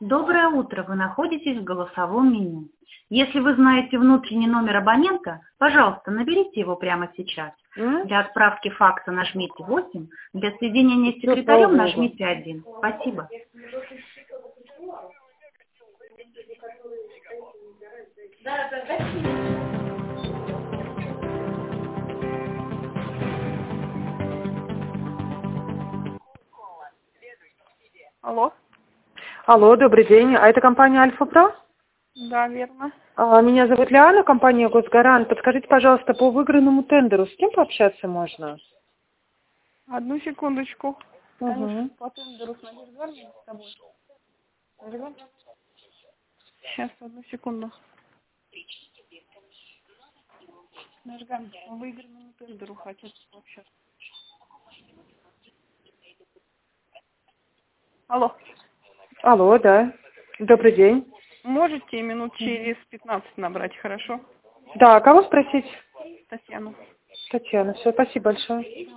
Доброе утро, вы находитесь в голосовом меню. Если вы знаете внутренний номер абонента, пожалуйста, наберите его прямо сейчас. Для отправки факса нажмите 8, для соединения с секретарем нажмите 1. Спасибо. Алло. Алло, добрый день. А это компания Альфа-Про? Да, верно. Меня зовут Лиана, компания Госгарант. Подскажите, пожалуйста, по выигранному тендеру с кем пообщаться можно? Одну секундочку. Угу. По тендеру с Надеждой с тобой. Сейчас, одну секунду. Нажган, по выигранному тендеру хотят пообщаться. Алло. Алло, да. Добрый день. Можете минут через 15 набрать, хорошо? Да, кого спросить? Татьяну. Татьяна, все, спасибо большое.